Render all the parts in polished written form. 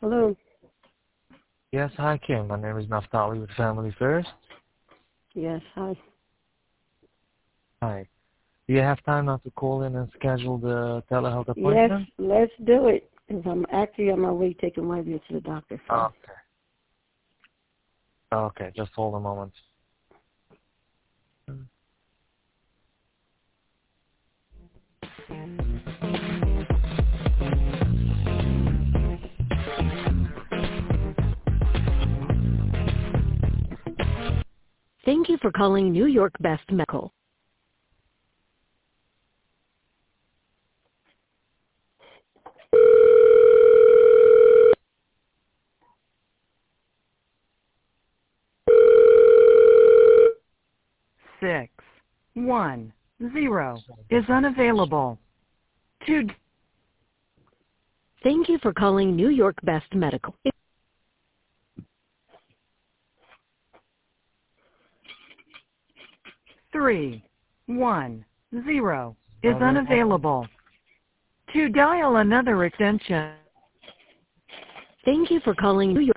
Hello. Yes, hi Kim. My name is Naftali with Family First. Yes, hi. Hi. Do you have time now to call in and schedule the telehealth Yes, appointment? let's do it. Because I'm actually on my way taking my view to the doctor. So. Okay. Okay, just hold a moment. Thank you for calling New York Best Medical. Six, 1, 0 is unavailable. 2. Thank you for calling New York Best Medical. 3, 1, 0 is unavailable. To dial another extension. Thank you for calling New York.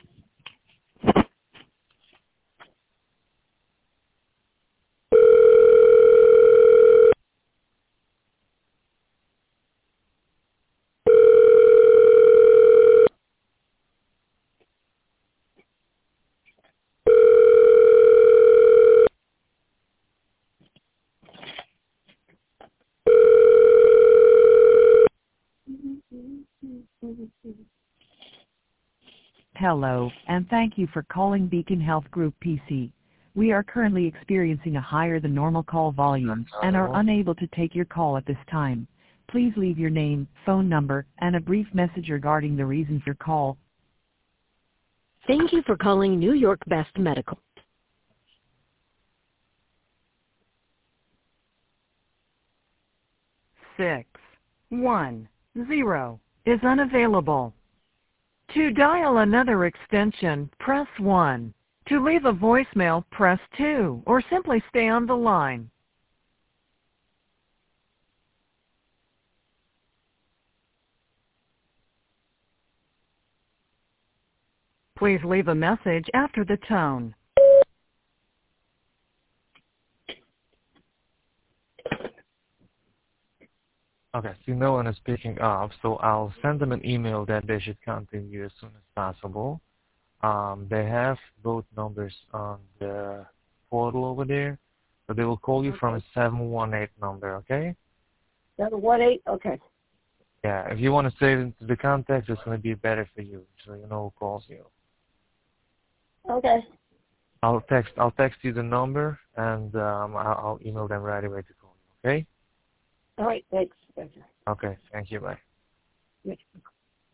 Hello, and thank you for calling Beacon Health Group PC. We are currently experiencing a higher than normal call volume and are unable to take your call at this time. Please leave your name, phone number, and a brief message regarding the reason for your call. Thank you for calling New York Best Medical. 6, 1, 0 is unavailable. To dial another extension, press 1. To leave a voicemail, press 2, or simply stay on the line. Please leave a message after the tone. Okay, so no one is picking up, so I'll send them an email that they should contact you as soon as possible. They have both numbers on the portal over there, so they will call you from a 718 number, okay? 718? Okay. Yeah, if you want to save it to the contacts, it's going to be better for you, so you know who calls you. Okay. I'll text you the number, and I'll email them right away to call you, okay? All right, thanks. Thank you. Okay, thank you, bye. Yes.